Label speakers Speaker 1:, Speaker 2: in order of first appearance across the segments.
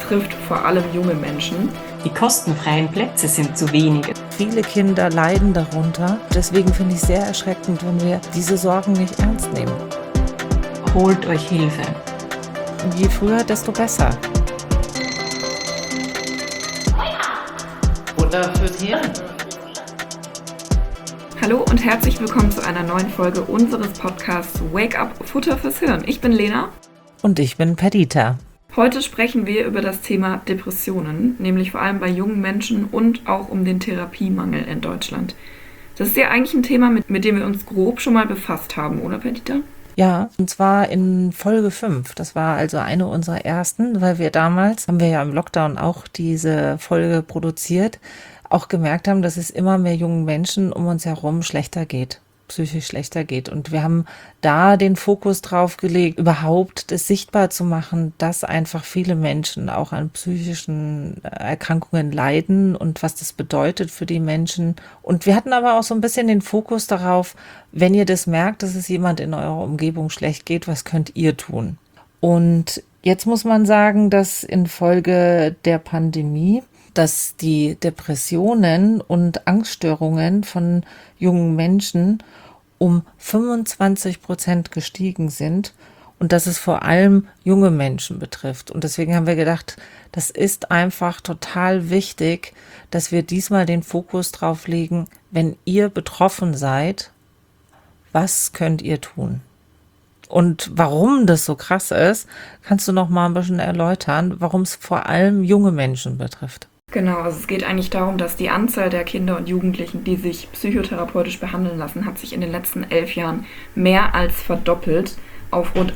Speaker 1: trifft vor allem junge Menschen.
Speaker 2: Die kostenfreien Plätze sind zu wenige.
Speaker 3: Viele Kinder leiden darunter. Deswegen finde ich sehr erschreckend, wenn wir diese Sorgen nicht ernst nehmen.
Speaker 2: Holt euch Hilfe.
Speaker 3: Je früher, desto besser.
Speaker 4: Futter fürs Hirn.
Speaker 1: Hallo und herzlich willkommen zu einer neuen Folge unseres Podcasts Wake Up Futter fürs Hirn. Ich bin Lena.
Speaker 3: Und ich bin Perdita.
Speaker 1: Heute sprechen wir über das Thema Depressionen, nämlich vor allem bei jungen Menschen und auch um den Therapiemangel in Deutschland. Das ist ja eigentlich ein Thema, mit dem wir uns grob schon mal befasst haben, oder Perdita?
Speaker 3: Ja, und zwar in Folge 5. Das war also eine unserer ersten, weil wir damals, haben wir ja im Lockdown auch diese Folge produziert, auch gemerkt haben, dass es immer mehr jungen Menschen um uns herum schlechter geht, psychisch schlechter geht. Und wir haben da den Fokus drauf gelegt, überhaupt das sichtbar zu machen, dass einfach viele Menschen auch an psychischen Erkrankungen leiden und was das bedeutet für die Menschen. Und wir hatten aber auch so ein bisschen den Fokus darauf, wenn ihr das merkt, dass es jemand in eurer Umgebung schlecht geht, was könnt ihr tun? Und jetzt muss man sagen, dass infolge der Pandemie, dass die Depressionen und Angststörungen von jungen Menschen um 25% gestiegen sind und dass es vor allem junge Menschen betrifft. Und deswegen haben wir gedacht, das ist einfach total wichtig, dass wir diesmal den Fokus drauf legen, wenn ihr betroffen seid, was könnt ihr tun? Und warum das so krass ist, kannst du noch mal ein bisschen erläutern, warum es vor allem junge Menschen betrifft.
Speaker 1: Genau, also es geht eigentlich darum, dass die Anzahl der Kinder und Jugendlichen, die sich psychotherapeutisch behandeln lassen, hat sich in den letzten 11 Jahren mehr als verdoppelt auf rund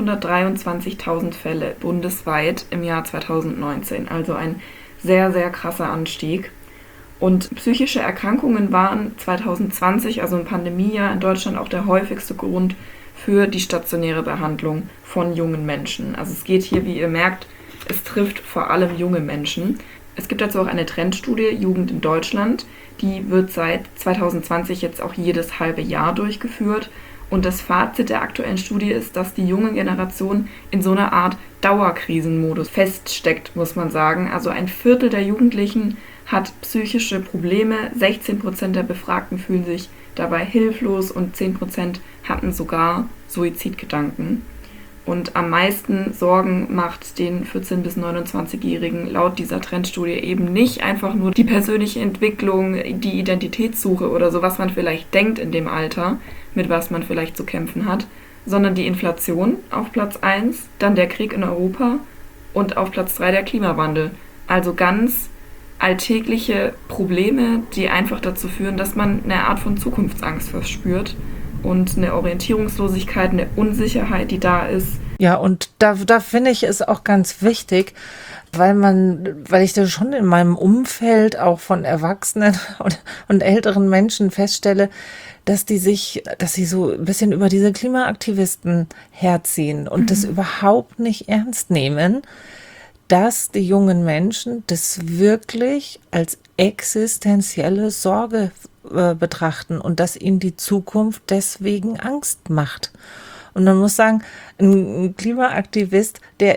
Speaker 1: 823.000 Fälle bundesweit im Jahr 2019. Also ein sehr, sehr krasser Anstieg. Und psychische Erkrankungen waren 2020, also im Pandemiejahr, in Deutschland auch der häufigste Grund für die stationäre Behandlung von jungen Menschen. Also es geht hier, wie ihr merkt, es trifft vor allem junge Menschen. Es gibt dazu auch eine Trendstudie, Jugend in Deutschland, die wird seit 2020 jetzt auch jedes halbe Jahr durchgeführt. Und das Fazit der aktuellen Studie ist, dass die junge Generation in so einer Art Dauerkrisenmodus feststeckt, muss man sagen. Also ein Viertel der Jugendlichen hat psychische Probleme, 16% der Befragten fühlen sich dabei hilflos und 10% hatten sogar Suizidgedanken. Und am meisten Sorgen macht den 14- bis 29-Jährigen laut dieser Trendstudie eben nicht einfach nur die persönliche Entwicklung, die Identitätssuche oder so, was man vielleicht denkt in dem Alter, mit was man vielleicht zu kämpfen hat, sondern die Inflation auf Platz 1, dann der Krieg in Europa und auf Platz 3 der Klimawandel. Also ganz alltägliche Probleme, die einfach dazu führen, dass man eine Art von Zukunftsangst verspürt. Und eine Orientierungslosigkeit, eine Unsicherheit, die da ist.
Speaker 3: Ja, und da finde ich es auch ganz wichtig, weil ich das schon in meinem Umfeld auch von Erwachsenen und älteren Menschen feststelle, dass sie so ein bisschen über diese Klimaaktivisten herziehen und das überhaupt nicht ernst nehmen, dass die jungen Menschen das wirklich als existenzielle Sorge betrachten und dass ihnen die Zukunft deswegen Angst macht. Und man muss sagen, ein Klimaaktivist,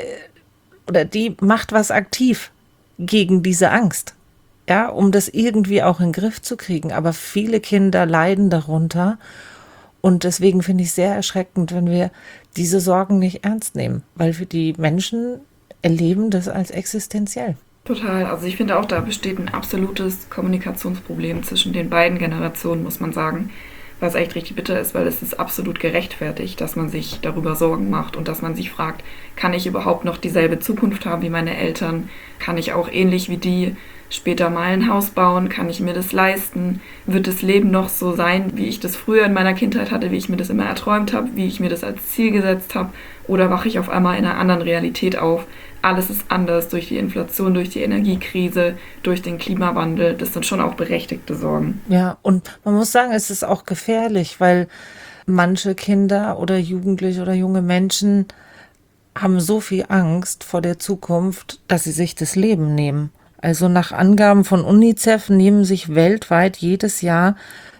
Speaker 3: die macht was aktiv gegen diese Angst, ja, um das irgendwie auch in den Griff zu kriegen. Aber viele Kinder leiden darunter und deswegen finde ich sehr erschreckend, wenn wir diese Sorgen nicht ernst nehmen, weil für die Menschen erleben das als existenziell.
Speaker 1: Total. Also ich finde auch, da besteht ein absolutes Kommunikationsproblem zwischen den beiden Generationen, muss man sagen, was echt richtig bitter ist, weil es ist absolut gerechtfertigt, dass man sich darüber Sorgen macht und dass man sich fragt, kann ich überhaupt noch dieselbe Zukunft haben wie meine Eltern? Kann ich auch ähnlich wie die später mal ein Haus bauen? Kann ich mir das leisten? Wird das Leben noch so sein, wie ich das früher in meiner Kindheit hatte, wie ich mir das immer erträumt habe, wie ich mir das als Ziel gesetzt habe? Oder wache ich auf einmal in einer anderen Realität auf? Alles ist anders durch die Inflation, durch die Energiekrise, durch den Klimawandel. Das sind schon auch berechtigte Sorgen.
Speaker 3: Ja, und man muss sagen, es ist auch gefährlich, weil manche Kinder oder Jugendliche oder junge Menschen haben so viel Angst vor der Zukunft, dass sie sich das Leben nehmen. Also nach Angaben von UNICEF nehmen sich weltweit jedes Jahr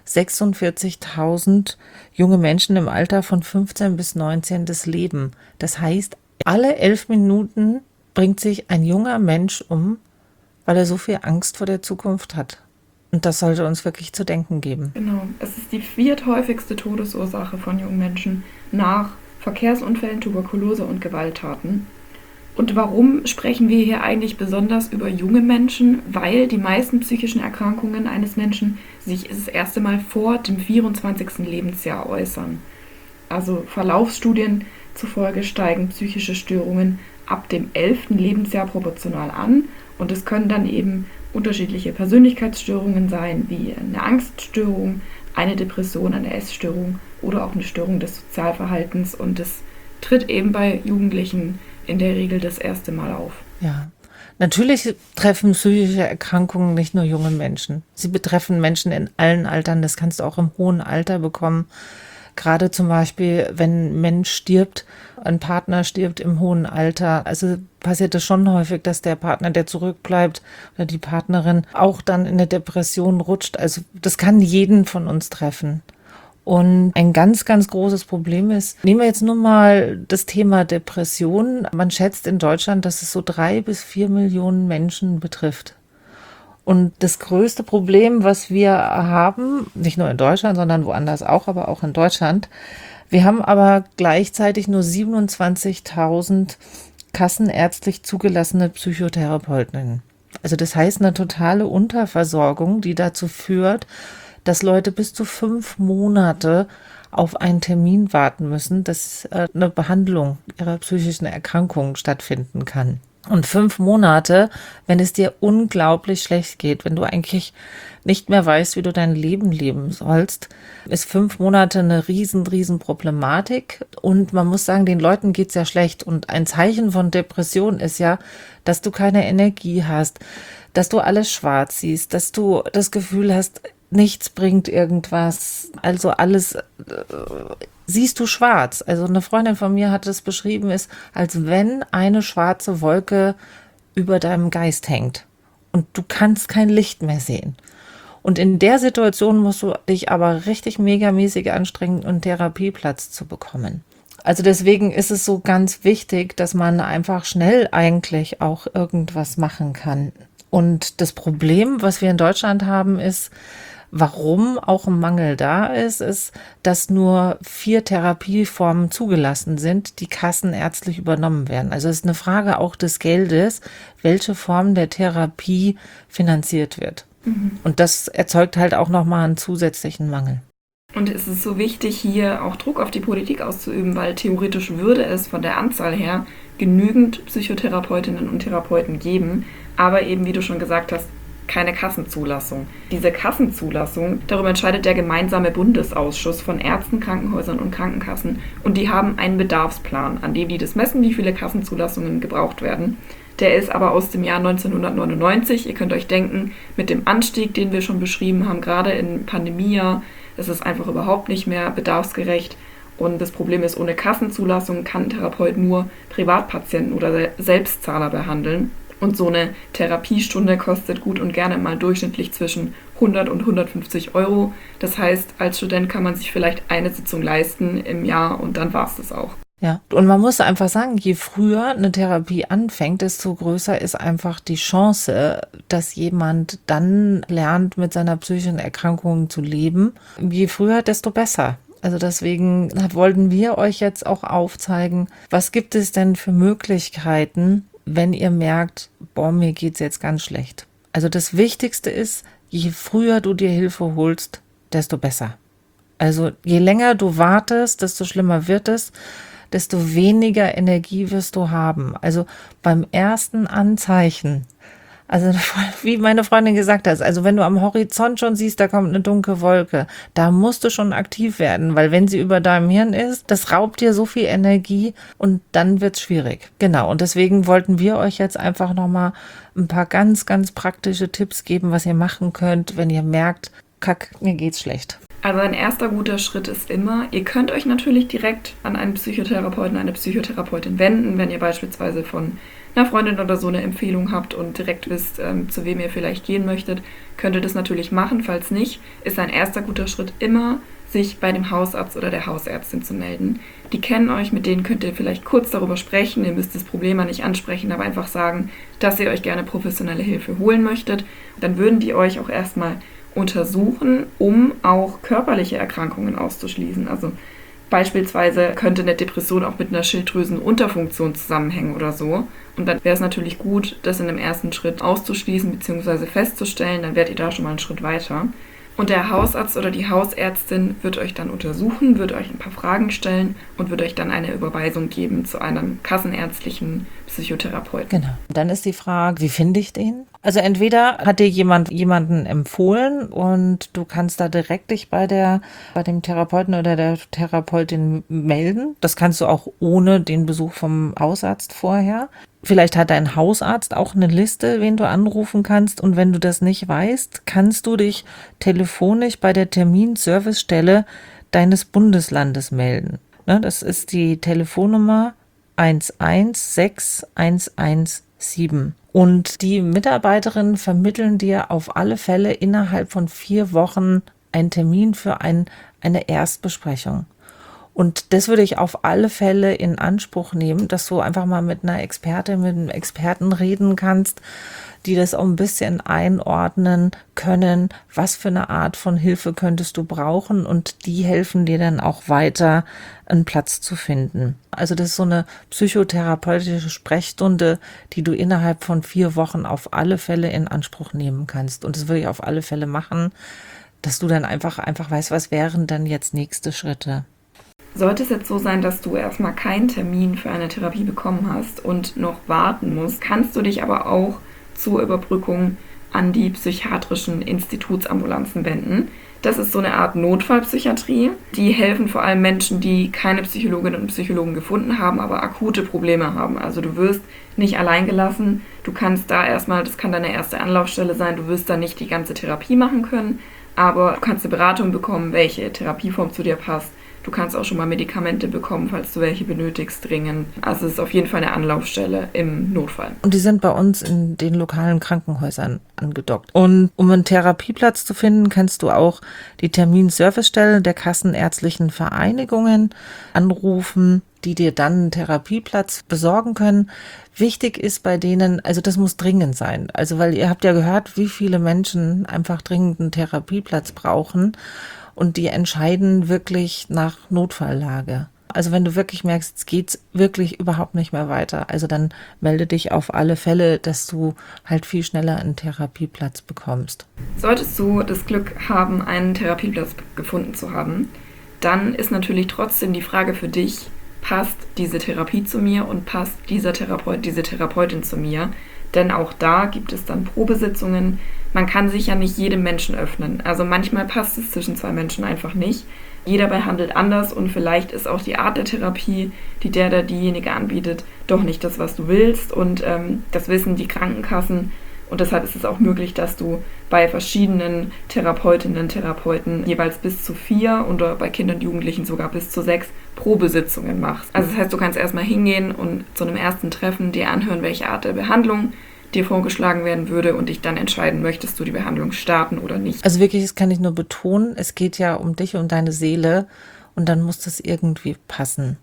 Speaker 3: 46.000 junge Menschen im Alter von 15 bis 19 das Leben. Das heißt, alle 11 Minuten bringt sich ein junger Mensch um, weil er so viel Angst vor der Zukunft hat. Und das sollte uns wirklich zu denken geben.
Speaker 1: Genau, es ist die vierthäufigste Todesursache von jungen Menschen nach Verkehrsunfällen, Tuberkulose und Gewalttaten. Und warum sprechen wir hier eigentlich besonders über junge Menschen? Weil die meisten psychischen Erkrankungen eines Menschen sich das erste Mal vor dem 24. Lebensjahr äußern. Also Verlaufsstudien zufolge steigen psychische Störungen ab dem 11. Lebensjahr proportional an. Und es können dann eben unterschiedliche Persönlichkeitsstörungen sein, wie eine Angststörung, eine Depression, eine Essstörung oder auch eine Störung des Sozialverhaltens. Und es tritt eben bei Jugendlichen in der Regel das erste Mal auf.
Speaker 3: Ja, natürlich treffen psychische Erkrankungen nicht nur junge Menschen. Sie betreffen Menschen in allen Altern. Das kannst du auch im hohen Alter bekommen. Gerade zum Beispiel, wenn ein Mensch stirbt, ein Partner stirbt im hohen Alter. Also passiert es schon häufig, dass der Partner, der zurückbleibt oder die Partnerin auch dann in eine Depression rutscht. Also das kann jeden von uns treffen. Und ein ganz, ganz großes Problem ist, nehmen wir jetzt nur mal das Thema Depression. Man schätzt in Deutschland, dass es so 3 bis 4 Millionen Menschen betrifft. Und das größte Problem, was wir haben, nicht nur in Deutschland, sondern woanders auch, aber auch in Deutschland, wir haben aber gleichzeitig nur 27.000 kassenärztlich zugelassene Psychotherapeutinnen. Also das heißt eine totale Unterversorgung, die dazu führt, dass Leute bis zu 5 Monate auf einen Termin warten müssen, dass eine Behandlung ihrer psychischen Erkrankungen stattfinden kann. Und 5 Monate, wenn es dir unglaublich schlecht geht, wenn du eigentlich nicht mehr weißt, wie du dein Leben leben sollst, ist 5 Monate eine riesen Problematik. Und man muss sagen, den Leuten geht's ja schlecht. Und ein Zeichen von Depression ist ja, dass du keine Energie hast, dass du alles schwarz siehst, dass du das Gefühl hast, nichts bringt irgendwas, also alles siehst du schwarz. Also eine Freundin von mir hat es beschrieben, ist, als wenn eine schwarze Wolke über deinem Geist hängt und du kannst kein Licht mehr sehen. Und in der Situation musst du dich aber richtig megamäßig anstrengen, einen Therapieplatz zu bekommen. Also deswegen ist es so ganz wichtig, dass man einfach schnell eigentlich auch irgendwas machen kann. Und das Problem, was wir in Deutschland haben, ist, warum auch ein Mangel da ist, dass nur 4 Therapieformen zugelassen sind, die kassenärztlich übernommen werden. Also es ist eine Frage auch des Geldes, welche Form der Therapie finanziert wird. Und das erzeugt halt auch nochmal einen zusätzlichen Mangel.
Speaker 1: Und es ist so wichtig, hier auch Druck auf die Politik auszuüben, weil theoretisch würde es von der Anzahl her genügend Psychotherapeutinnen und Therapeuten geben, aber eben, wie du schon gesagt hast, keine Kassenzulassung. Diese Kassenzulassung, darüber entscheidet der gemeinsame Bundesausschuss von Ärzten, Krankenhäusern und Krankenkassen. Und die haben einen Bedarfsplan, an dem die das messen, wie viele Kassenzulassungen gebraucht werden. Der ist aber aus dem Jahr 1999. Ihr könnt euch denken, mit dem Anstieg, den wir schon beschrieben haben, gerade im Pandemiejahr, ist es einfach überhaupt nicht mehr bedarfsgerecht. Und das Problem ist, ohne Kassenzulassung kann ein Therapeut nur Privatpatienten oder Selbstzahler behandeln. Und so eine Therapiestunde kostet gut und gerne mal durchschnittlich zwischen 100 und 150 Euro. Das heißt, als Student kann man sich vielleicht eine Sitzung leisten im Jahr und dann war es das auch.
Speaker 3: Ja, und man muss einfach sagen, je früher eine Therapie anfängt, desto größer ist einfach die Chance, dass jemand dann lernt, mit seiner psychischen Erkrankung zu leben. Je früher, desto besser. Also deswegen wollten wir euch jetzt auch aufzeigen, was gibt es denn für Möglichkeiten, wenn ihr merkt, boah, mir geht's jetzt ganz schlecht. Also das Wichtigste ist, je früher du dir Hilfe holst, desto besser. Also je länger du wartest, desto schlimmer wird es, desto weniger Energie wirst du haben. Also beim ersten Anzeichen, also wie meine Freundin gesagt hat, also wenn du am Horizont schon siehst, da kommt eine dunkle Wolke, da musst du schon aktiv werden, weil wenn sie über deinem Hirn ist, das raubt dir so viel Energie und dann wird's schwierig. Genau, und deswegen wollten wir euch jetzt einfach nochmal ein paar ganz praktische Tipps geben, was ihr machen könnt, wenn ihr merkt, kack, mir geht's schlecht.
Speaker 1: Also ein erster guter Schritt ist immer, ihr könnt euch natürlich direkt an einen Psychotherapeuten, eine Psychotherapeutin wenden, wenn ihr beispielsweise von einer Freundin oder so eine Empfehlung habt und direkt wisst, zu wem ihr vielleicht gehen möchtet, könnt ihr das natürlich machen. Falls nicht, ist ein erster guter Schritt immer, sich bei dem Hausarzt oder der Hausärztin zu melden. Die kennen euch, mit denen könnt ihr vielleicht kurz darüber sprechen, ihr müsst das Problem nicht ansprechen, aber einfach sagen, dass ihr euch gerne professionelle Hilfe holen möchtet. Dann würden die euch auch erstmal untersuchen, um auch körperliche Erkrankungen auszuschließen. Also beispielsweise könnte eine Depression auch mit einer Schilddrüsenunterfunktion zusammenhängen oder so. Und dann wäre es natürlich gut, das in dem ersten Schritt auszuschließen bzw. festzustellen, dann werdet ihr da schon mal einen Schritt weiter. Und der Hausarzt oder die Hausärztin wird euch dann untersuchen, wird euch ein paar Fragen stellen und wird euch dann eine Überweisung geben zu einem kassenärztlichen Psychotherapeuten.
Speaker 3: Genau. Dann ist die Frage, wie finde ich den? Also entweder hat dir jemanden empfohlen und du kannst da direkt dich bei dem Therapeuten oder der Therapeutin melden. Das kannst du auch ohne den Besuch vom Hausarzt vorher. Vielleicht hat dein Hausarzt auch eine Liste, wen du anrufen kannst. Und wenn du das nicht weißt, kannst du dich telefonisch bei der Terminservicestelle deines Bundeslandes melden. Ne, das ist die Telefonnummer 116117. Und die Mitarbeiterinnen vermitteln dir auf alle Fälle innerhalb von 4 Wochen einen Termin für eine Erstbesprechung. Und das würde ich auf alle Fälle in Anspruch nehmen, dass du einfach mal mit einer Expertin, mit einem Experten reden kannst, die das auch ein bisschen einordnen können, was für eine Art von Hilfe könntest du brauchen, und die helfen dir dann auch weiter, einen Platz zu finden. Also das ist so eine psychotherapeutische Sprechstunde, die du innerhalb von 4 Wochen auf alle Fälle in Anspruch nehmen kannst. Und das würde ich auf alle Fälle machen, dass du dann einfach weißt, was wären dann jetzt nächste Schritte.
Speaker 1: Sollte es jetzt so sein, dass du erstmal keinen Termin für eine Therapie bekommen hast und noch warten musst, kannst du dich aber auch zur Überbrückung an die psychiatrischen Institutsambulanzen wenden. Das ist so eine Art Notfallpsychiatrie. Die helfen vor allem Menschen, die keine Psychologinnen und Psychologen gefunden haben, aber akute Probleme haben. Also du wirst nicht allein gelassen. Du kannst da erstmal, das kann deine erste Anlaufstelle sein, du wirst da nicht die ganze Therapie machen können, aber du kannst eine Beratung bekommen, welche Therapieform zu dir passt. Du kannst auch schon mal Medikamente bekommen, falls du welche benötigst, dringend. Also es ist auf jeden Fall eine Anlaufstelle im Notfall.
Speaker 3: Und die sind bei uns in den lokalen Krankenhäusern angedockt. Und um einen Therapieplatz zu finden, kannst du auch die Terminservicestelle der kassenärztlichen Vereinigungen anrufen, die dir dann einen Therapieplatz besorgen können. Wichtig ist bei denen, also das muss dringend sein. Also weil ihr habt ja gehört, wie viele Menschen einfach dringend einen Therapieplatz brauchen. Und die entscheiden wirklich nach Notfalllage. Also wenn du wirklich merkst, jetzt geht's wirklich überhaupt nicht mehr weiter, also dann melde dich auf alle Fälle, dass du halt viel schneller einen Therapieplatz bekommst.
Speaker 1: Solltest du das Glück haben, einen Therapieplatz gefunden zu haben, dann ist natürlich trotzdem die Frage für dich, passt diese Therapie zu mir und passt dieser Therapeut, diese Therapeutin zu mir? Denn auch da gibt es dann Probesitzungen. Man kann sich ja nicht jedem Menschen öffnen. Also manchmal passt es zwischen 2 Menschen einfach nicht. Jeder behandelt anders und vielleicht ist auch die Art der Therapie, die der oder diejenige anbietet, doch nicht das, was du willst. Und das wissen die Krankenkassen. Und deshalb ist es auch möglich, dass du bei verschiedenen Therapeutinnen, Therapeuten jeweils bis zu 4 oder bei Kindern und Jugendlichen sogar bis zu 6 Probesitzungen machst. Also das heißt, du kannst erstmal hingehen und zu einem ersten Treffen dir anhören, welche Art der Behandlung dir vorgeschlagen werden würde und dich dann entscheiden, möchtest du die Behandlung starten oder nicht.
Speaker 3: Also wirklich, das kann ich nur betonen, es geht ja um dich und deine Seele und dann muss das irgendwie passen.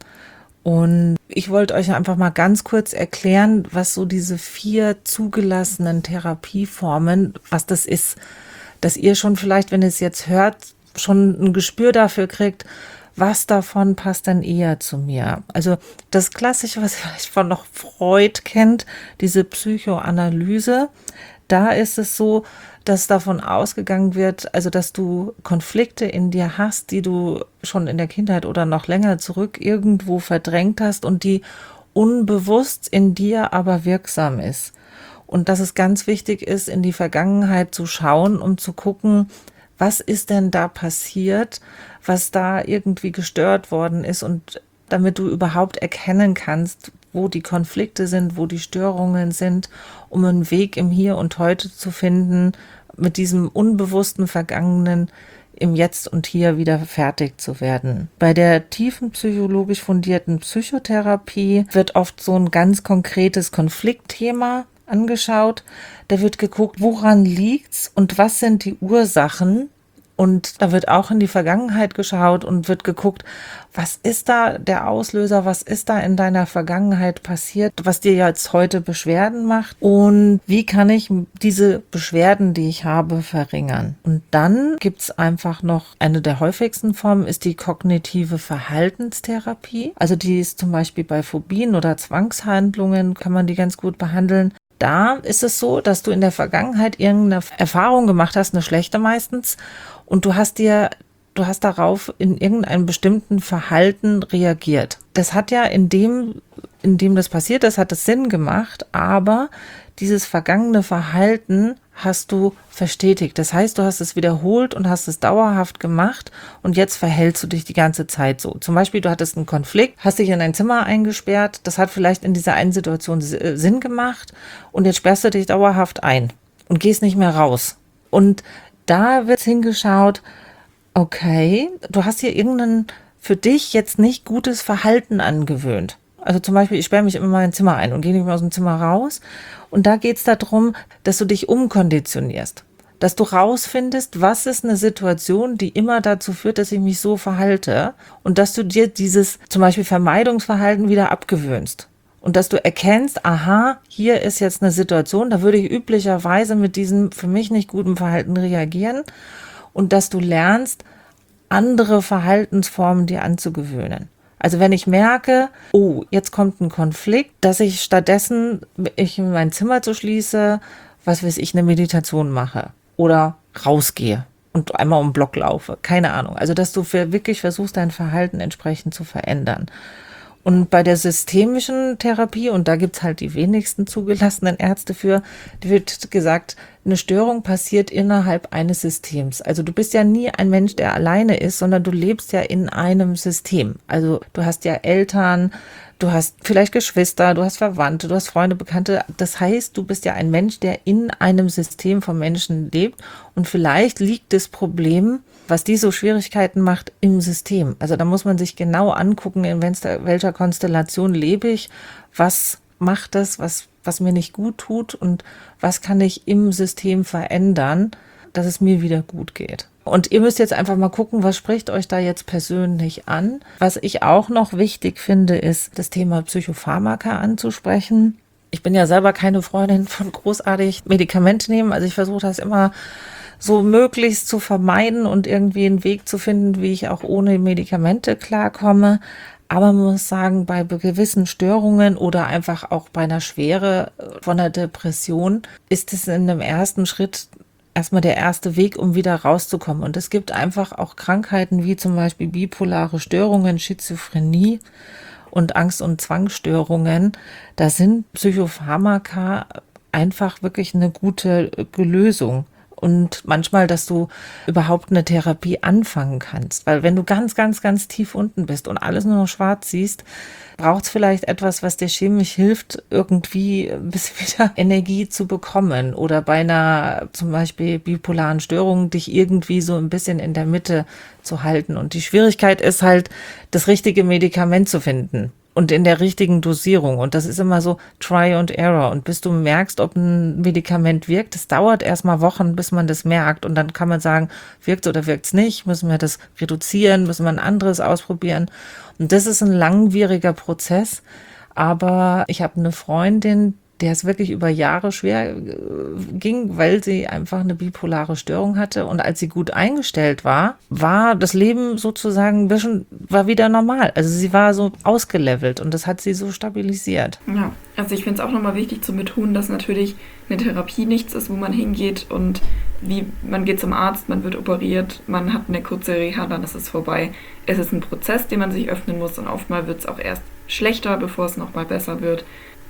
Speaker 3: Und ich wollte euch einfach mal ganz kurz erklären, was so diese 4 zugelassenen Therapieformen, was das ist, dass ihr schon vielleicht, wenn ihr es jetzt hört, schon ein Gespür dafür kriegt, was davon passt dann eher zu mir. Also das Klassische, was ihr vielleicht von noch Freud kennt, diese Psychoanalyse, da ist es so, dass davon ausgegangen wird, also dass du Konflikte in dir hast, die du schon in der Kindheit oder noch länger zurück irgendwo verdrängt hast und die unbewusst in dir aber wirksam ist. Und dass es ganz wichtig ist, in die Vergangenheit zu schauen, um zu gucken, was ist denn da passiert, was da irgendwie gestört worden ist, und damit du überhaupt erkennen kannst, wo die Konflikte sind, wo die Störungen sind, um einen Weg im Hier und Heute zu finden, mit diesem unbewussten Vergangenen im Jetzt und Hier wieder fertig zu werden. Bei der tiefen psychologisch fundierten Psychotherapie wird oft so ein ganz konkretes Konfliktthema angeschaut. Da wird geguckt, woran liegt's und was sind die Ursachen, Und da wird auch in die Vergangenheit geschaut und wird geguckt, was ist da der Auslöser, was ist da in deiner Vergangenheit passiert, was dir jetzt heute Beschwerden macht und wie kann ich diese Beschwerden, die ich habe, verringern. Und dann gibt's einfach noch, eine der häufigsten Formen ist die kognitive Verhaltenstherapie. Also die ist zum Beispiel bei Phobien oder Zwangshandlungen, kann man die ganz gut behandeln. Da ist es so, dass du in der Vergangenheit irgendeine Erfahrung gemacht hast, eine schlechte meistens, und du hast darauf in irgendeinem bestimmten Verhalten reagiert. Das hat ja in dem das passiert ist, hat es Sinn gemacht, aber dieses vergangene Verhalten hast du verstetigt. Das heißt, du hast es wiederholt und hast es dauerhaft gemacht und jetzt verhältst du dich die ganze Zeit so. Zum Beispiel, du hattest einen Konflikt, hast dich in ein Zimmer eingesperrt, das hat vielleicht in dieser einen Situation Sinn gemacht und jetzt sperrst du dich dauerhaft ein und gehst nicht mehr raus. Und da wird hingeschaut, okay, du hast hier irgendein für dich jetzt nicht gutes Verhalten angewöhnt. Also zum Beispiel, ich sperre mich immer in mein Zimmer ein und gehe nicht mehr aus dem Zimmer raus. Und da geht es darum, dass du dich umkonditionierst. Dass du rausfindest, was ist eine Situation, die immer dazu führt, dass ich mich so verhalte. Und dass du dir dieses zum Beispiel Vermeidungsverhalten wieder abgewöhnst. Und dass du erkennst, aha, hier ist jetzt eine Situation, da würde ich üblicherweise mit diesem für mich nicht guten Verhalten reagieren. Und dass du lernst, andere Verhaltensformen dir anzugewöhnen. Also wenn ich merke, oh, jetzt kommt ein Konflikt, dass ich stattdessen ich in mein Zimmer zu schließe, was weiß ich, eine Meditation mache oder rausgehe und einmal um den Block laufe. Keine Ahnung. Also dass du wirklich versuchst, dein Verhalten entsprechend zu verändern. Und bei der systemischen Therapie, und da gibt's halt die wenigsten zugelassenen Ärzte für, die wird gesagt, eine Störung passiert innerhalb eines Systems. Also du bist ja nie ein Mensch, der alleine ist, sondern du lebst ja in einem System. Also du hast ja Eltern, du hast vielleicht Geschwister, du hast Verwandte, du hast Freunde, Bekannte. Das heißt, du bist ja ein Mensch, der in einem System von Menschen lebt. Und vielleicht liegt das Problem, was die so Schwierigkeiten macht, im System. Also da muss man sich genau angucken, in welcher Konstellation lebe ich, was macht das, was mir nicht gut tut und was kann ich im System verändern, dass es mir wieder gut geht. Und ihr müsst jetzt einfach mal gucken, was spricht euch da jetzt persönlich an. Was ich auch noch wichtig finde, ist das Thema Psychopharmaka anzusprechen. Ich bin ja selber keine Freundin von großartig Medikamente nehmen, also ich versuche das immer so möglichst zu vermeiden und irgendwie einen Weg zu finden, wie ich auch ohne Medikamente klarkomme. Aber man muss sagen, bei gewissen Störungen oder einfach auch bei einer Schwere von der Depression ist es in einem ersten Schritt erstmal der erste Weg, um wieder rauszukommen. Und es gibt einfach auch Krankheiten wie zum Beispiel bipolare Störungen, Schizophrenie und Angst- und Zwangsstörungen. Da sind Psychopharmaka einfach wirklich eine gute Lösung. Und manchmal, dass du überhaupt eine Therapie anfangen kannst. Weil wenn du ganz, ganz, ganz tief unten bist und alles nur noch schwarz siehst, braucht es vielleicht etwas, was dir chemisch hilft, irgendwie ein bisschen wieder Energie zu bekommen. Oder bei einer zum Beispiel bipolaren Störung dich irgendwie so ein bisschen in der Mitte zu halten. Und die Schwierigkeit ist halt, das richtige Medikament zu finden. Und in der richtigen Dosierung. Und das ist immer so Try and Error. Und bis du merkst, ob ein Medikament wirkt, das dauert erstmal Wochen, bis man das merkt. Und dann kann man sagen, wirkt oder wirkt es nicht? Müssen wir das reduzieren? Müssen wir ein anderes ausprobieren? Und das ist ein langwieriger Prozess. Aber ich habe eine Freundin, der es wirklich über Jahre schwer ging, weil sie einfach eine bipolare Störung hatte. Und als sie gut eingestellt war, war das Leben sozusagen war wieder normal. Also sie war so ausgelevelt und das hat sie so stabilisiert.
Speaker 1: Ja, also ich finde es auch nochmal wichtig zu betonen, dass natürlich eine Therapie nichts ist, wo man hingeht und man geht zum Arzt, man wird operiert, man hat eine kurze Reha, dann ist es vorbei. Es ist ein Prozess, den man sich öffnen muss und oftmals wird es auch erst schlechter, bevor es nochmal besser wird.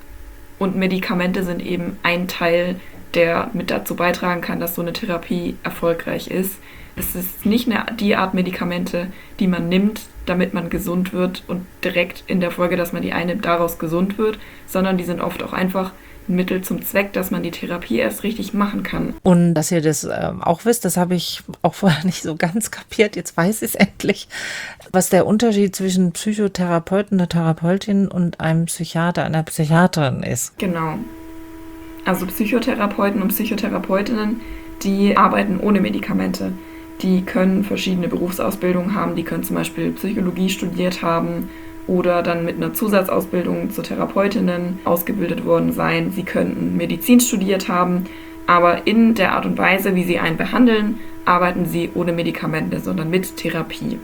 Speaker 1: Und Medikamente sind eben ein Teil, der mit dazu beitragen kann, dass so eine Therapie erfolgreich ist. Es ist nicht die Art Medikamente, die man nimmt, damit man gesund wird und direkt in der Folge, dass man die einnimmt, daraus gesund wird, sondern die sind oft auch einfach ein Mittel zum Zweck, dass man die Therapie erst richtig machen kann.
Speaker 3: Und dass ihr das auch wisst, das habe ich auch vorher nicht so ganz kapiert, jetzt weiß ich es endlich, was der Unterschied zwischen Psychotherapeuten, einer Therapeutin und einem Psychiater, einer Psychiaterin ist.
Speaker 1: Genau. Also Psychotherapeuten und Psychotherapeutinnen, die arbeiten ohne Medikamente. Die können verschiedene Berufsausbildungen haben, die können zum Beispiel Psychologie studiert haben oder dann mit einer Zusatzausbildung zur Therapeutinnen ausgebildet worden sein. Sie könnten Medizin studiert haben, aber in der Art und Weise, wie sie einen behandeln, arbeiten sie ohne Medikamente, sondern mit Therapie.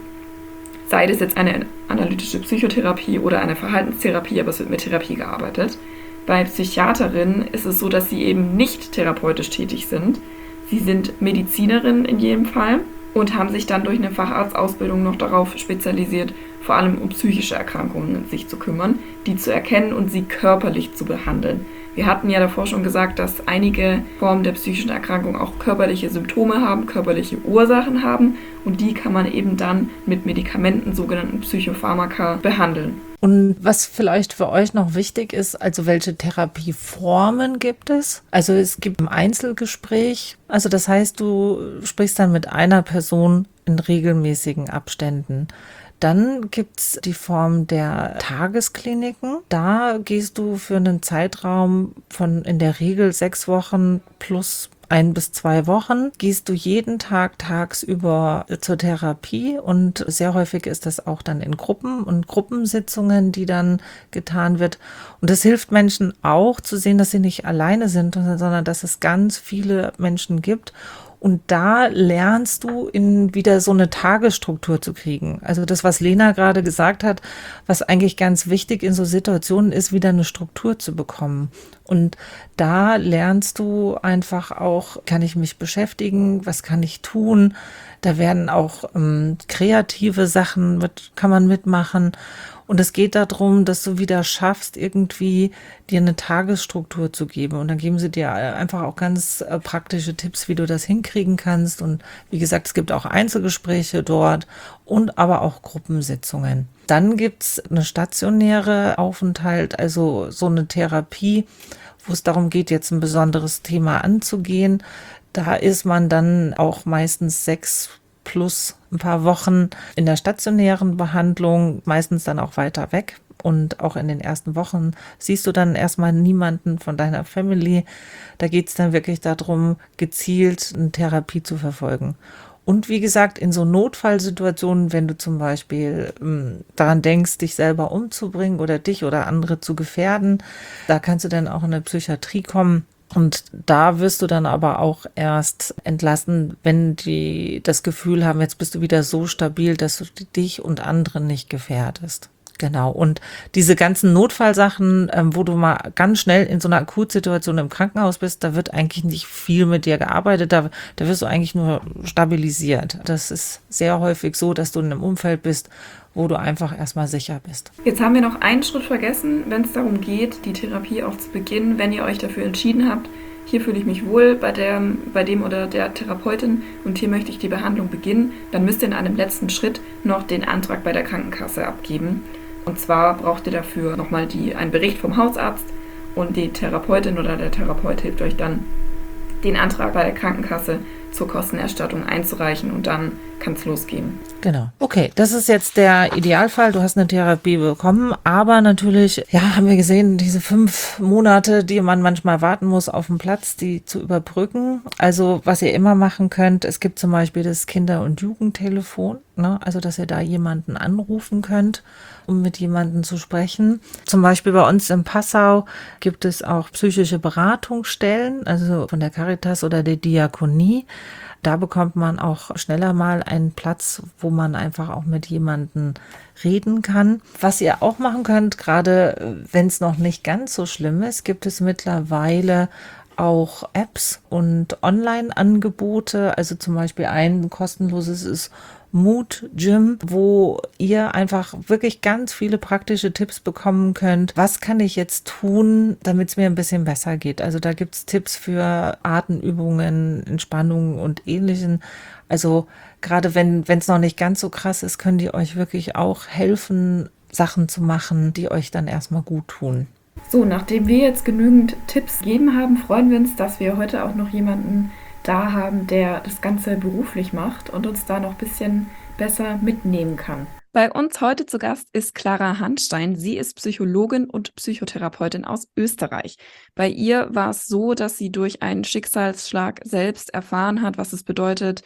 Speaker 1: Sei das jetzt eine analytische Psychotherapie oder eine Verhaltenstherapie, aber es wird mit Therapie gearbeitet. Bei Psychiaterinnen ist es so, dass sie eben nicht therapeutisch tätig sind. Sie sind Medizinerinnen in jedem Fall und haben sich dann durch eine Facharztausbildung noch darauf spezialisiert, vor allem um psychische Erkrankungen sich zu kümmern, die zu erkennen und sie körperlich zu behandeln. Wir hatten ja davor schon gesagt, dass einige Formen der psychischen Erkrankung auch körperliche Symptome haben, körperliche Ursachen haben und die kann man eben dann mit Medikamenten, sogenannten Psychopharmaka, behandeln.
Speaker 3: Und was vielleicht für euch noch wichtig ist, also welche Therapieformen gibt es? Also es gibt ein Einzelgespräch, also das heißt, du sprichst dann mit einer Person in regelmäßigen Abständen. Dann gibt's die Form der Tageskliniken. Da gehst du für einen Zeitraum von in der Regel 6 Wochen plus 1 bis 2 Wochen, gehst du jeden Tag tagsüber zur Therapie und sehr häufig ist das auch dann in Gruppen und Gruppensitzungen, die dann getan wird. Und das hilft Menschen auch zu sehen, dass sie nicht alleine sind, sondern dass es ganz viele Menschen gibt. Und da lernst du wieder so eine Tagesstruktur zu kriegen. Also das, was Lena gerade gesagt hat, was eigentlich ganz wichtig in so Situationen ist, wieder eine Struktur zu bekommen. Und da lernst du einfach auch, kann ich mich beschäftigen, was kann ich tun? Da werden auch kreative Sachen, kann man mitmachen. Und es geht darum, dass du wieder schaffst, irgendwie dir eine Tagesstruktur zu geben. Und dann geben sie dir einfach auch ganz praktische Tipps, wie du das hinkriegen kannst. Und wie gesagt, es gibt auch Einzelgespräche dort und aber auch Gruppensitzungen. Dann gibt's eine stationäre Aufenthalt, also so eine Therapie, wo es darum geht, jetzt ein besonderes Thema anzugehen. Da ist man dann auch meistens 6 plus ein paar Wochen in der stationären Behandlung, meistens dann auch weiter weg. Und auch in den ersten Wochen siehst du dann erstmal niemanden von deiner Family. Da geht es dann wirklich darum, gezielt eine Therapie zu verfolgen. Und wie gesagt, in so Notfallsituationen, wenn du zum Beispiel daran denkst, dich selber umzubringen oder dich oder andere zu gefährden, da kannst du dann auch in eine Psychiatrie kommen. Und da wirst du dann aber auch erst entlassen, wenn die das Gefühl haben, jetzt bist du wieder so stabil, dass du dich und andere nicht gefährdest. Genau. Und diese ganzen Notfallsachen, wo du mal ganz schnell in so einer Akutsituation im Krankenhaus bist, da wird eigentlich nicht viel mit dir gearbeitet. Da wirst du eigentlich nur stabilisiert. Das ist sehr häufig so, dass du in einem Umfeld bist, wo du einfach erstmal sicher bist.
Speaker 1: Jetzt haben wir noch einen Schritt vergessen, wenn es darum geht, die Therapie auch zu beginnen, wenn ihr euch dafür entschieden habt, hier fühle ich mich wohl bei dem oder der Therapeutin und hier möchte ich die Behandlung beginnen, dann müsst ihr in einem letzten Schritt noch den Antrag bei der Krankenkasse abgeben. Und zwar braucht ihr dafür nochmal einen Bericht vom Hausarzt und die Therapeutin oder der Therapeut hilft euch dann, den Antrag bei der Krankenkasse zur Kostenerstattung einzureichen und dann kann es losgehen.
Speaker 3: Genau. Okay, das ist jetzt der Idealfall. Du hast eine Therapie bekommen, aber natürlich, ja, haben wir gesehen, diese 5 Monate, die man manchmal warten muss auf den Platz, die zu überbrücken. Also was ihr immer machen könnt, es gibt zum Beispiel das Kinder- und Jugendtelefon, ne? Also dass ihr da jemanden anrufen könnt, um mit jemandem zu sprechen. Zum Beispiel bei uns in Passau gibt es auch psychische Beratungsstellen, also von der Caritas oder der Diakonie. Da bekommt man auch schneller mal einen Platz, wo man einfach auch mit jemandem reden kann. Was ihr auch machen könnt, gerade wenn es noch nicht ganz so schlimm ist, gibt es mittlerweile auch Apps und Online-Angebote. Also zum Beispiel ein kostenloses ist Mood Gym, wo ihr einfach wirklich ganz viele praktische Tipps bekommen könnt. Was kann ich jetzt tun, damit es mir ein bisschen besser geht? Also da gibt's Tipps für Atemübungen, Entspannung und Ähnlichen. Also gerade wenn es noch nicht ganz so krass ist, können die euch wirklich auch helfen, Sachen zu machen, die euch dann erstmal gut tun.
Speaker 1: So, nachdem wir jetzt genügend Tipps gegeben haben, freuen wir uns, dass wir heute auch noch jemanden da haben, der das Ganze beruflich macht und uns da noch ein bisschen besser mitnehmen kann. Bei uns heute zu Gast ist Clara Hanstein. Sie ist Psychologin und Psychotherapeutin aus Österreich. Bei ihr war es so, dass sie durch einen Schicksalsschlag selbst erfahren hat, was es bedeutet,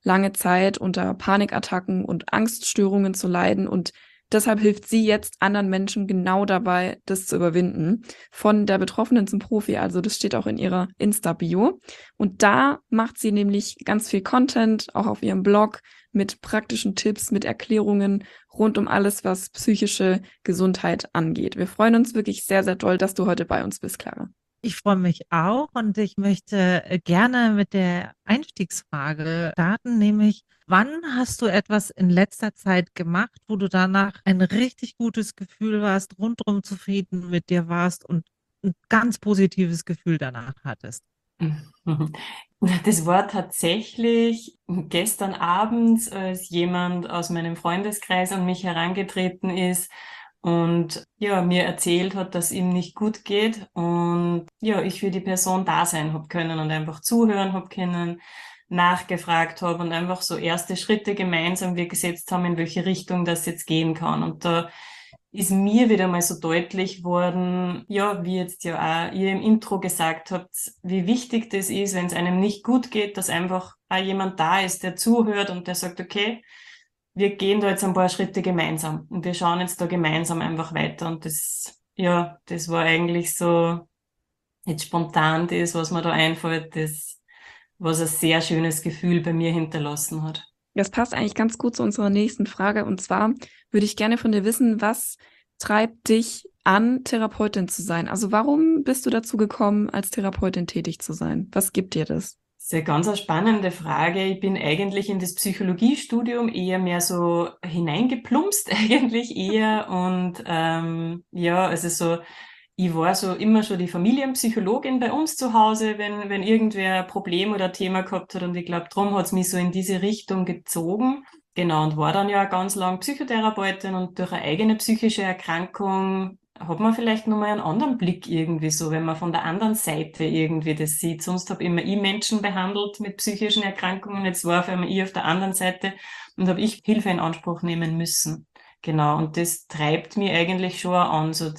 Speaker 1: lange Zeit unter Panikattacken und Angststörungen zu leiden und deshalb hilft sie jetzt anderen Menschen genau dabei, das zu überwinden. Von der Betroffenen zum Profi, also das steht auch in ihrer Insta-Bio. Und da macht sie nämlich ganz viel Content, auch auf ihrem Blog, mit praktischen Tipps, mit Erklärungen rund um alles, was psychische Gesundheit angeht. Wir freuen uns wirklich sehr, sehr doll, dass du heute bei uns bist, Clara.
Speaker 3: Ich freue mich auch und ich möchte gerne mit der Einstiegsfrage starten, nämlich, wann hast du etwas in letzter Zeit gemacht, wo du danach ein richtig gutes Gefühl warst, rundum zufrieden mit dir warst und ein ganz positives Gefühl danach hattest?
Speaker 4: Das war tatsächlich gestern Abend, als jemand aus meinem Freundeskreis an mich herangetreten ist und ja, mir erzählt hat, dass ihm nicht gut geht und ja, ich für die Person da sein hab können und einfach zuhören hab können, nachgefragt habe und einfach so erste Schritte gemeinsam wir gesetzt haben, in welche Richtung das jetzt gehen kann. Und da ist mir wieder mal so deutlich worden, ja, wie jetzt ja auch ihr im Intro gesagt habt, wie wichtig das ist, wenn es einem nicht gut geht, dass einfach auch jemand da ist, der zuhört und der sagt, okay, wir gehen da jetzt ein paar Schritte gemeinsam und wir schauen jetzt da gemeinsam einfach weiter. Und das, ja, das war eigentlich so jetzt spontan das, was mir da einfällt, das, was ein sehr schönes Gefühl bei mir hinterlassen hat.
Speaker 1: Das passt eigentlich ganz gut zu unserer nächsten Frage. Und zwar würde ich gerne von dir wissen, was treibt dich an, Therapeutin zu sein? Also warum bist du dazu gekommen, als Therapeutin tätig zu sein? Was gibt dir das?
Speaker 4: Das ist eine ganz spannende Frage. Ich bin eigentlich in das Psychologiestudium eher mehr so hineingeplumpst eigentlich eher und ja, also so, ich war so immer schon die Familienpsychologin bei uns zu Hause, wenn irgendwer ein Problem oder ein Thema gehabt hat und ich glaube, darum hat es mich so in diese Richtung gezogen. Genau, und war dann ja ganz lang Psychotherapeutin und durch eine eigene psychische Erkrankung hat man vielleicht nochmal einen anderen Blick irgendwie so, wenn man von der anderen Seite irgendwie das sieht. Sonst habe immer ich Menschen behandelt mit psychischen Erkrankungen, jetzt war auf einmal ich auf der anderen Seite und habe ich Hilfe in Anspruch nehmen müssen. Genau, und das treibt mich eigentlich schon an, so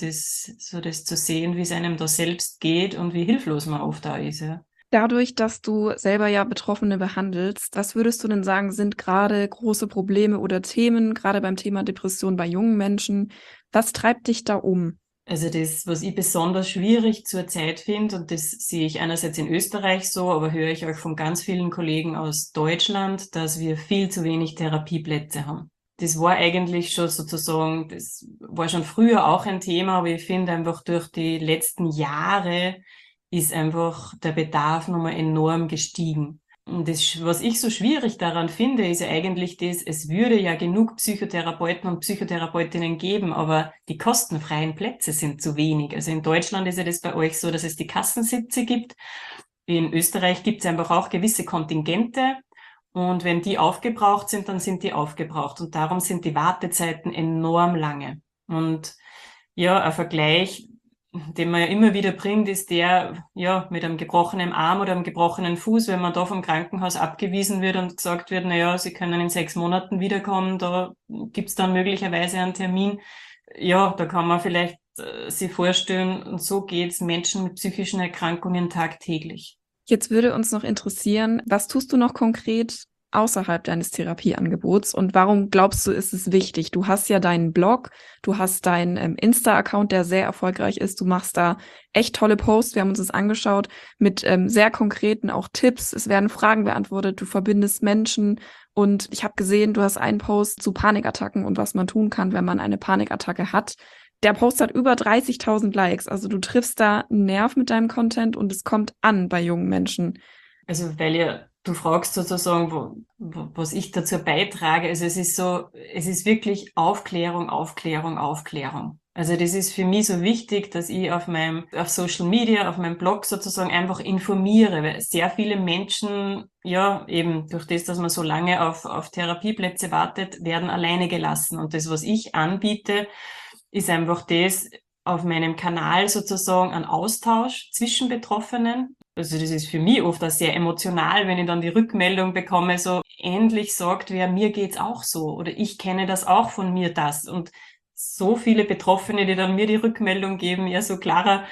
Speaker 4: das zu sehen, wie es einem da selbst geht und wie hilflos man oft da ist. Ja.
Speaker 1: Dadurch, dass du selber ja Betroffene behandelst, was würdest du denn sagen, sind gerade große Probleme oder Themen, gerade beim Thema Depression bei jungen Menschen? Was treibt dich da um?
Speaker 4: Also das, was ich besonders schwierig zurzeit finde, und das sehe ich einerseits in Österreich so, aber höre ich auch von ganz vielen Kollegen aus Deutschland, dass wir viel zu wenig Therapieplätze haben. Das war eigentlich schon sozusagen, das war schon früher auch ein Thema, aber ich finde einfach durch die letzten Jahre ist einfach der Bedarf nochmal enorm gestiegen. Und das, was ich so schwierig daran finde, ist ja eigentlich das, es würde ja genug Psychotherapeuten und Psychotherapeutinnen geben, aber die kostenfreien Plätze sind zu wenig. Also in Deutschland ist ja das bei euch so, dass es die Kassensitze gibt. In Österreich gibt es einfach auch gewisse Kontingente. Und wenn die aufgebraucht sind, dann sind die aufgebraucht. Und darum sind die Wartezeiten enorm lange. Und ja, ein Vergleich, den man ja immer wieder bringt, ist der, ja, mit einem gebrochenen Arm oder einem gebrochenen Fuß, wenn man da vom Krankenhaus abgewiesen wird und gesagt wird, na ja, Sie können in 6 Monaten wiederkommen, da gibt's dann möglicherweise einen Termin. Ja, da kann man vielleicht sich vorstellen, und so geht's Menschen mit psychischen Erkrankungen tagtäglich.
Speaker 1: Jetzt würde uns noch interessieren, was tust du noch konkret außerhalb deines Therapieangebots und warum glaubst du, ist es wichtig? Du hast ja deinen Blog, du hast deinen Insta-Account, der sehr erfolgreich ist. Du machst da echt tolle Posts. Wir haben uns das angeschaut mit sehr konkreten auch Tipps. Es werden Fragen beantwortet. Du verbindest Menschen und ich habe gesehen, du hast einen Post zu Panikattacken und was man tun kann, wenn man eine Panikattacke hat. Der Post hat über 30.000 Likes. Also du triffst da einen Nerv mit deinem Content und es kommt an bei jungen Menschen.
Speaker 4: Also weil ja, du fragst sozusagen, was ich dazu beitrage. Also es ist so, es ist wirklich Aufklärung, Aufklärung, Aufklärung. Also das ist für mich so wichtig, dass ich auf Social Media, auf meinem Blog sozusagen einfach informiere, weil sehr viele Menschen, ja, eben durch das, dass man so lange auf Therapieplätze wartet, werden alleine gelassen. Und das, was ich anbiete, ist einfach das, auf meinem Kanal sozusagen ein Austausch zwischen Betroffenen. Also das ist für mich oft auch sehr emotional, wenn ich dann die Rückmeldung bekomme, so endlich sagt wer, mir geht's auch so oder ich kenne das auch von mir das. Und so viele Betroffene, die dann mir die Rückmeldung geben, ja so Clara,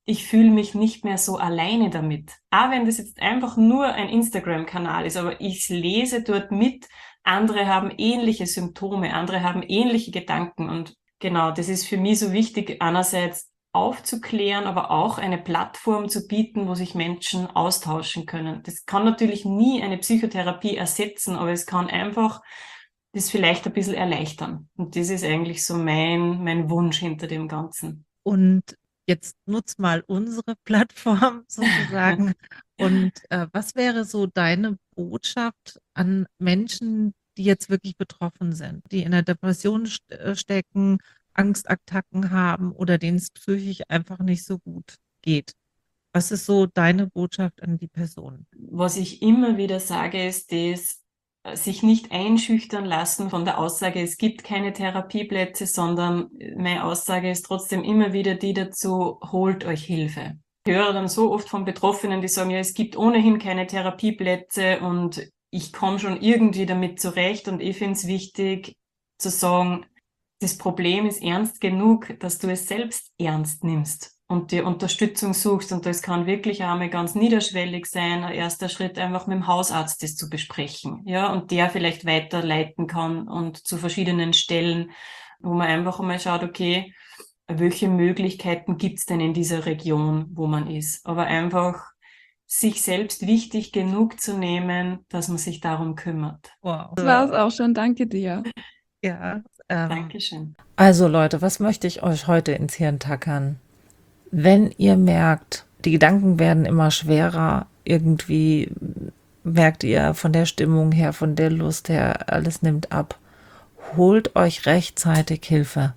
Speaker 4: ich fühle mich nicht mehr so alleine damit. Auch wenn das jetzt einfach nur ein Instagram-Kanal ist, aber ich lese dort mit, andere haben ähnliche Symptome, andere haben ähnliche Gedanken und genau, das ist für mich so wichtig, einerseits aufzuklären, aber auch eine Plattform zu bieten, wo sich Menschen austauschen können. Das kann natürlich nie eine Psychotherapie ersetzen, aber es kann einfach das vielleicht ein bisschen erleichtern. Und das ist eigentlich so mein Wunsch hinter dem Ganzen.
Speaker 3: Und jetzt nutz mal unsere Plattform sozusagen. Und was wäre so deine Botschaft an Menschen, die jetzt wirklich betroffen sind, die in der Depression stecken, Angstattacken haben oder denen es psychisch einfach nicht so gut geht? Was ist so deine Botschaft an die Person?
Speaker 4: Was ich immer wieder sage, ist das, sich nicht einschüchtern lassen von der Aussage, es gibt keine Therapieplätze, sondern meine Aussage ist trotzdem immer wieder die dazu, holt euch Hilfe. Ich höre dann so oft von Betroffenen, die sagen, ja, es gibt ohnehin keine Therapieplätze und ich komme schon irgendwie damit zurecht und ich finde es wichtig zu sagen, das Problem ist ernst genug, dass du es selbst ernst nimmst und dir Unterstützung suchst. Und das kann wirklich einmal ganz niederschwellig sein. Ein erster Schritt einfach mit dem Hausarzt das zu besprechen. Ja, und der vielleicht weiterleiten kann und zu verschiedenen Stellen, wo man einfach einmal schaut, okay, welche Möglichkeiten gibt's denn in dieser Region, wo man ist. Aber einfach sich selbst wichtig genug zu nehmen, dass man sich darum kümmert.
Speaker 3: Wow.
Speaker 5: Das war es auch schon. Danke dir.
Speaker 3: Ja,
Speaker 4: Dankeschön.
Speaker 3: also Leute, was möchte ich euch heute ins Hirn tackern? Wenn ihr merkt, die Gedanken werden immer schwerer, irgendwie merkt ihr von der Stimmung her, von der Lust her, alles nimmt ab, holt euch rechtzeitig Hilfe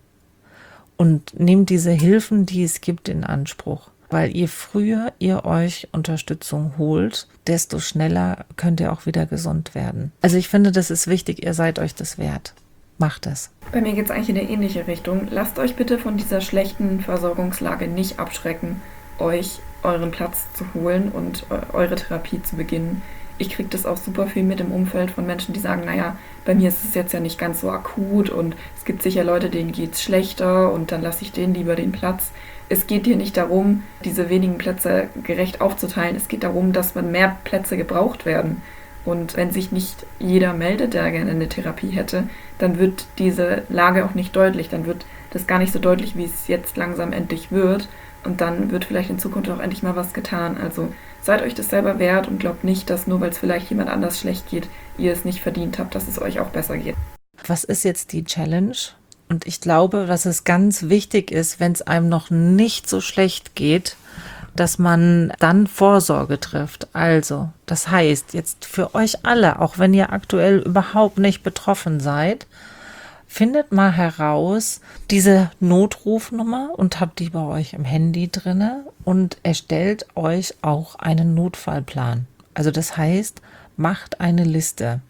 Speaker 3: und nehmt diese Hilfen, die es gibt, in Anspruch. Weil je früher ihr euch Unterstützung holt, desto schneller könnt ihr auch wieder gesund werden. Also ich finde, das ist wichtig, ihr seid euch das wert. Macht es.
Speaker 1: Bei mir geht es eigentlich in eine ähnliche Richtung. Lasst euch bitte von dieser schlechten Versorgungslage nicht abschrecken, euch euren Platz zu holen und eure Therapie zu beginnen. Ich kriege das auch super viel mit im Umfeld von Menschen, die sagen, naja, bei mir ist es jetzt ja nicht ganz so akut und es gibt sicher Leute, denen geht es schlechter und dann lasse ich denen lieber den Platz. Es geht hier nicht darum, diese wenigen Plätze gerecht aufzuteilen. Es geht darum, dass mehr Plätze gebraucht werden. Und wenn sich nicht jeder meldet, der gerne eine Therapie hätte, dann wird diese Lage auch nicht deutlich. Dann wird das gar nicht so deutlich, wie es jetzt langsam endlich wird. Und dann wird vielleicht in Zukunft auch endlich mal was getan. Also seid euch das selber wert und glaubt nicht, dass nur weil es vielleicht jemand anders schlecht geht, ihr es nicht verdient habt, dass es euch auch besser geht.
Speaker 3: Was ist jetzt die Challenge? Und ich glaube, dass es ganz wichtig ist, wenn es einem noch nicht so schlecht geht, dass man dann Vorsorge trifft. Also, das heißt, jetzt für euch alle, auch wenn ihr aktuell überhaupt nicht betroffen seid, findet mal heraus diese Notrufnummer und habt die bei euch im Handy drinne und erstellt euch auch einen Notfallplan. Also das heißt, macht eine Liste.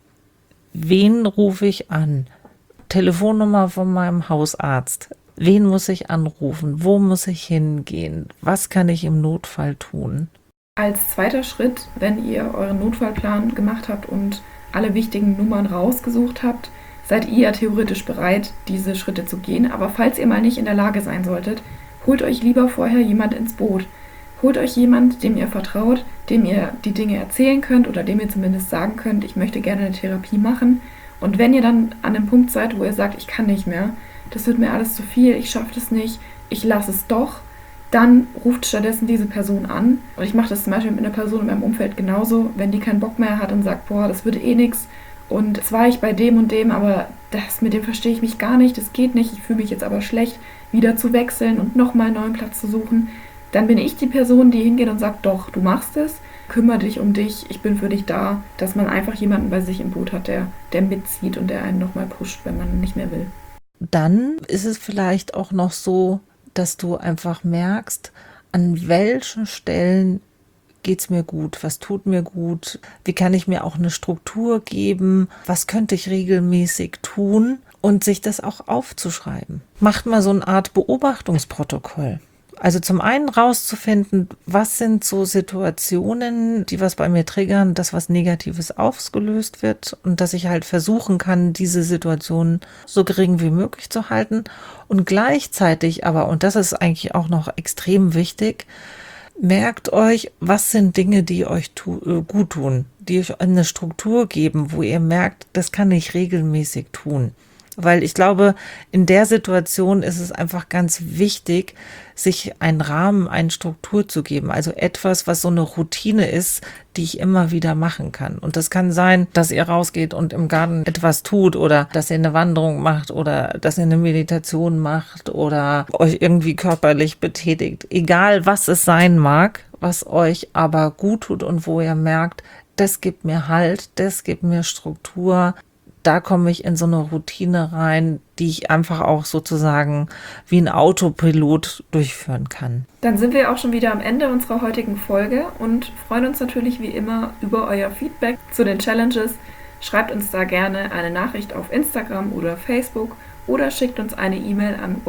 Speaker 3: Wen rufe ich an? Telefonnummer von meinem Hausarzt. Wen muss ich anrufen? Wo muss ich hingehen? Was kann ich im Notfall tun?
Speaker 1: Als zweiter Schritt, wenn ihr euren Notfallplan gemacht habt und alle wichtigen Nummern rausgesucht habt, seid ihr theoretisch bereit, diese Schritte zu gehen. Aber falls ihr mal nicht in der Lage sein solltet, holt euch lieber vorher jemand ins Boot. Holt euch jemand, dem ihr vertraut, dem ihr die Dinge erzählen könnt oder dem ihr zumindest sagen könnt, ich möchte gerne eine Therapie machen. Und wenn ihr dann an dem Punkt seid, wo ihr sagt, ich kann nicht mehr, das wird mir alles zu viel, ich schaffe das nicht, ich lasse es doch, dann ruft stattdessen diese Person an. Und ich mache das zum Beispiel mit einer Person in meinem Umfeld genauso, wenn die keinen Bock mehr hat und sagt, boah, das wird eh nix. Und jetzt war ich bei dem und dem, aber mit dem verstehe ich mich gar nicht, das geht nicht, ich fühle mich jetzt aber schlecht, wieder zu wechseln und nochmal einen neuen Platz zu suchen. Dann bin ich die Person, die hingeht und sagt, doch, du machst es, kümmere dich um dich, ich bin für dich da, dass man einfach jemanden bei sich im Boot hat, der mitzieht und der einen nochmal pusht, wenn man nicht mehr will.
Speaker 3: Dann ist es vielleicht auch noch so, dass du einfach merkst, an welchen Stellen geht es mir gut, was tut mir gut, wie kann ich mir auch eine Struktur geben, was könnte ich regelmäßig tun und sich das auch aufzuschreiben. Macht mal so eine Art Beobachtungsprotokoll. Also zum einen rauszufinden, was sind so Situationen, die was bei mir triggern, dass was Negatives ausgelöst wird und dass ich halt versuchen kann, diese Situation so gering wie möglich zu halten und gleichzeitig aber, und das ist eigentlich auch noch extrem wichtig, merkt euch, was sind Dinge, die euch gut tun, die euch eine Struktur geben, wo ihr merkt, das kann ich regelmäßig tun. Weil ich glaube, in der Situation ist es einfach ganz wichtig, sich einen Rahmen, eine Struktur zu geben. Also etwas, was so eine Routine ist, die ich immer wieder machen kann. Und das kann sein, dass ihr rausgeht und im Garten etwas tut oder dass ihr eine Wanderung macht oder dass ihr eine Meditation macht oder euch irgendwie körperlich betätigt. Egal, was es sein mag, was euch aber gut tut und wo ihr merkt, das gibt mir Halt, das gibt mir Struktur. Da komme ich in so eine Routine rein, die ich einfach auch sozusagen wie ein Autopilot durchführen kann.
Speaker 1: Dann sind wir auch schon wieder am Ende unserer heutigen Folge und freuen uns natürlich wie immer über euer Feedback zu den Challenges. Schreibt uns da gerne eine Nachricht auf Instagram oder Facebook oder schickt uns eine E-Mail an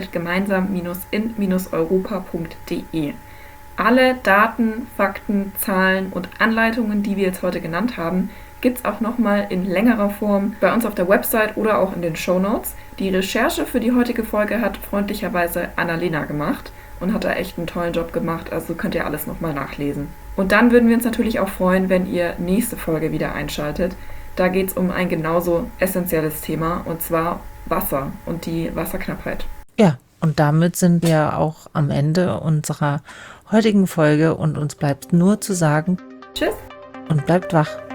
Speaker 1: wakeup@gemeinsam-in-europa.de. Alle Daten, Fakten, Zahlen und Anleitungen, die wir jetzt heute genannt haben, gibt es auch nochmal in längerer Form bei uns auf der Website oder auch in den Shownotes. Die Recherche für die heutige Folge hat freundlicherweise Annalena gemacht und hat da echt einen tollen Job gemacht, also könnt ihr alles nochmal nachlesen. Und dann würden wir uns natürlich auch freuen, wenn ihr nächste Folge wieder einschaltet. Da geht es um ein genauso essentielles Thema, und zwar Wasser und die Wasserknappheit.
Speaker 3: Ja, und damit sind wir auch am Ende unserer heutigen Folge und uns bleibt nur zu sagen,
Speaker 1: Tschüss
Speaker 3: und bleibt wach.